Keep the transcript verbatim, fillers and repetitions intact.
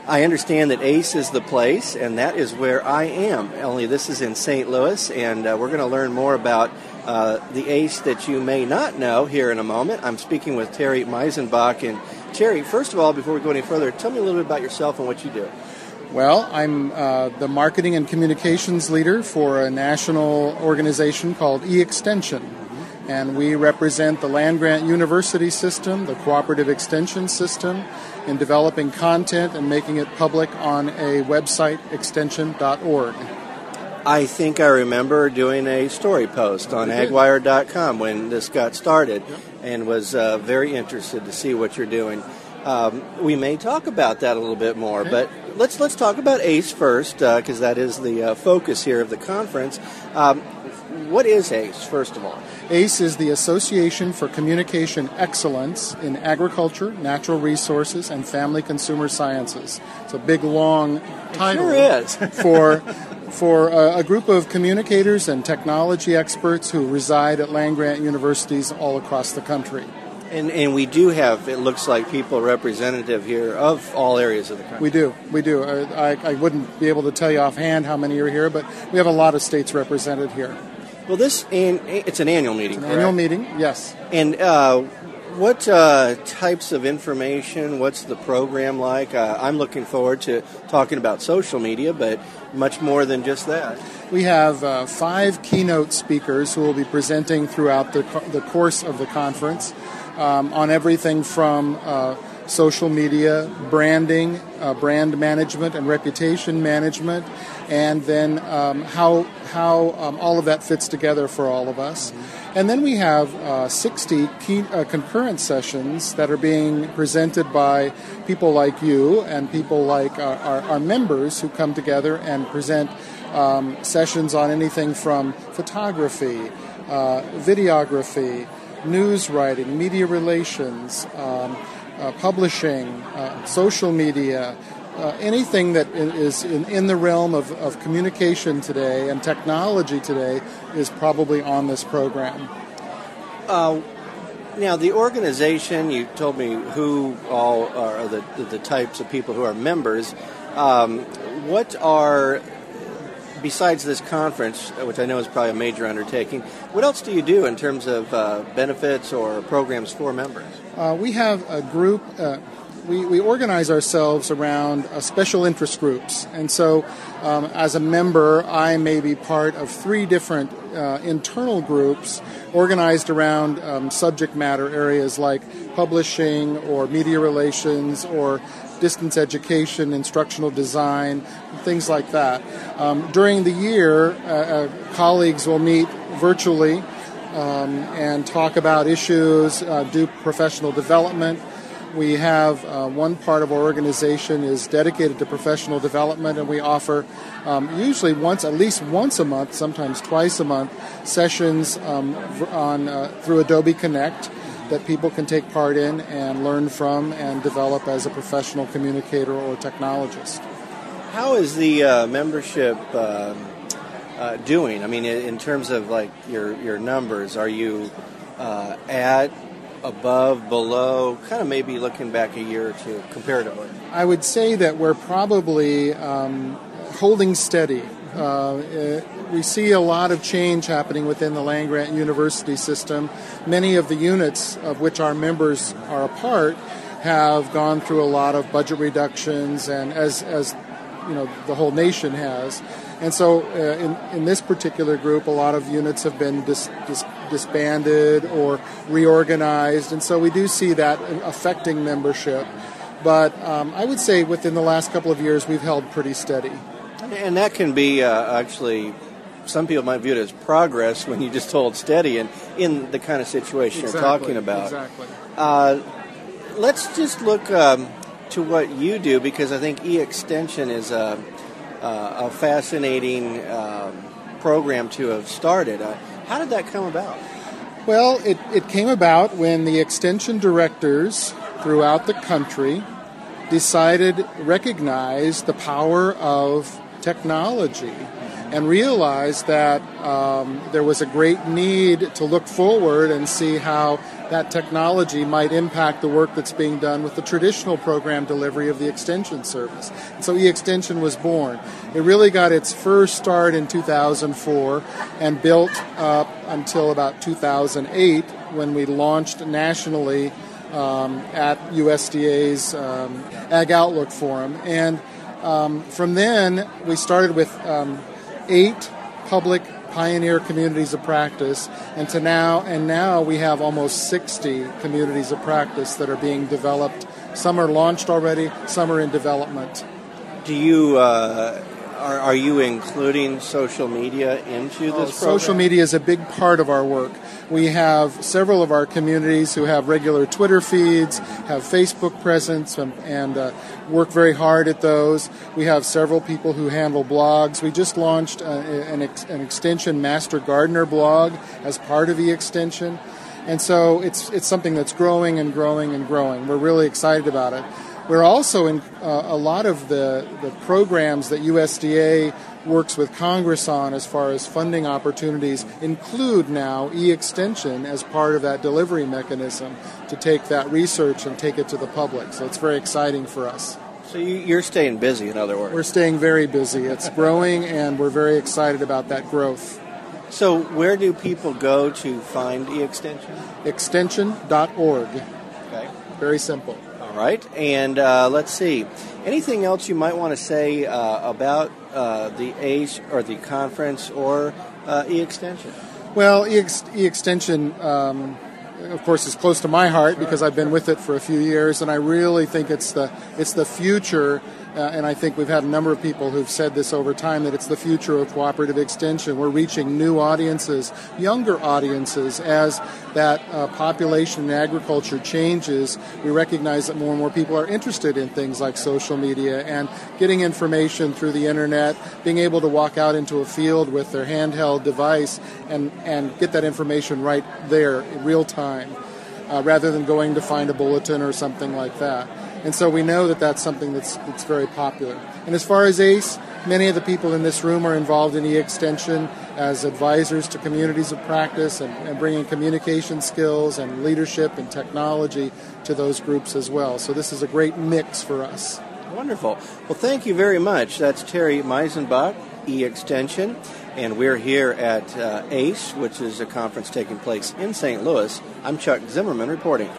I understand that ACE is the place, and that is where I am. Only this is in Saint Louis, and uh, we're going to learn more about uh, the ACE that you may not know here in a moment. I'm speaking with Terry Meisenbach. And Terry, first of all, before we go any further, tell me a little bit about yourself and what you do. Well, I'm uh, the marketing and communications leader for a national organization called eXtension. And we represent the land-grant university system, the cooperative extension system, in developing content and making it public on a website, extension dot org. I think I remember doing a story post on ag wire dot com when this got started, yep. and was uh, very interested to see what you're doing. Um, we may talk about that a little bit more, okay. but let's let's talk about ACE first, because uh, that is the uh, focus here of the conference. Um, what is ACE, first of all? ACE is the Association for Communication Excellence in Agriculture, Natural Resources, and Family Consumer Sciences. It's a big, long title. It sure is. for for a, a group of communicators and technology experts who reside at land-grant universities all across the country. And, and we do have, it looks like, people representative here of all areas of the country. We do, we do. I, I, I wouldn't be able to tell you offhand how many are here, but we have a lot of states represented here. Well, this an, it's an annual meeting, It's an correct? annual meeting, yes. And uh, what uh, types of information, what's the program like? Uh, I'm looking forward to talking about social media, but much more than just that. We have uh, five keynote speakers who will be presenting throughout the, co- the course of the conference um, on everything from uh, social media, branding, uh, brand management and reputation management, and then um, how how um, all of that fits together for all of us. And then we have uh, sixty key, uh, concurrent sessions that are being presented by people like you and people like our, our, our members who come together and present um, sessions on anything from photography, uh, videography, news writing, media relations, um, uh, publishing, uh, social media, Uh, anything that is in, in the realm of, of communication today and technology today is probably on this program. Uh, now, the organization, you told me who all are the, the types of people who are members. Um, what are, besides this conference, which I know is probably a major undertaking, what else do you do in terms of uh, benefits or programs for members? Uh, we have a group... Uh, We, we organize ourselves around uh, special interest groups. And so um, as a member, I may be part of three different uh, internal groups organized around um, subject matter areas like publishing or media relations or distance education, instructional design, things like that. Um, during the year, uh, uh, colleagues will meet virtually um, and talk about issues, uh, do professional development. We have uh, one part of our organization is dedicated to professional development, and we offer um, usually once, at least once a month, sometimes twice a month, sessions um, on uh, through Adobe Connect that people can take part in and learn from and develop as a professional communicator or technologist. How is the uh, membership uh, uh, doing? I mean, in terms of like your your numbers, are you uh, at above, below, kind of maybe looking back a year or two comparatively? I would say that we're probably um, holding steady. Uh, we see a lot of change happening within the land-grant university system. Many of the units of which our members are a part have gone through a lot of budget reductions, and as, as you know, the whole nation has. And so uh, in, in this particular group, a lot of units have been dis, dis, disbanded or reorganized, and so we do see that affecting membership. But um, I would say within the last couple of years, we've held pretty steady. And that can be uh, actually, some people might view it as progress when you just hold steady and in the kind of situation exactly, you're talking about. Exactly. Uh, let's just look um, to what you do, because I think eXtension is a, a fascinating um, program to have started. Uh, how did that come about? Well, it, it came about when the extension directors throughout the country decided, recognized the power of technology and realized that um, there was a great need to look forward and see how that technology might impact the work that's being done with the traditional program delivery of the Extension service. And so eXtension was born. It really got its first start in two thousand four and built up until about two thousand eight when we launched nationally um, at U S D A's um, Ag Outlook Forum. And um, from then, we started with um, eight public pioneer communities of practice, and to now, and now we have almost sixty communities of practice that are being developed. Some are launched already, some are in development. Do you uh, are, are you including social media into Oh, this program? social media is a big part of our work. We have several of our communities who have regular Twitter feeds, have Facebook presence, and, and uh, work very hard at those. We have several people who handle blogs. We just launched uh, an, ex- an Extension Master Gardener blog as part of eXtension. And so it's it's something that's growing and growing and growing. We're really excited about it. We're also in uh, a lot of the, the programs that U S D A works with Congress on as far as funding opportunities include now eXtension as part of that delivery mechanism to take that research and take it to the public. So it's very exciting for us. So you, you're staying busy, in other words. We're staying very busy. It's growing, and we're very excited about that growth. So where do people go to find eXtension? extension dot org. Okay. Very simple. All right. And uh, let's see. Anything else you might want to say uh, about uh, the A C E or the conference or uh, eXtension? Well, eX- eXtension, um, of course, is close to my heart because I've been with it for a few years, and I really think it's the it's the future. Uh, and I think we've had a number of people who've said this over time, that it's the future of cooperative extension. We're reaching new audiences, younger audiences, as that uh, population in agriculture changes. We recognize that more and more people are interested in things like social media and getting information through the internet, being able to walk out into a field with their handheld device and, and get that information right there in real time, uh, rather than going to find a bulletin or something like that. And so we know that that's something that's, that's very popular. And as far as A C E, many of the people in this room are involved in eXtension as advisors to communities of practice and, and bringing communication skills and leadership and technology to those groups as well. So this is a great mix for us. Wonderful. Well, thank you very much. That's Terry Meisenbach, eXtension, and we're here at uh, A C E, which is a conference taking place in Saint Louis. I'm Chuck Zimmerman reporting.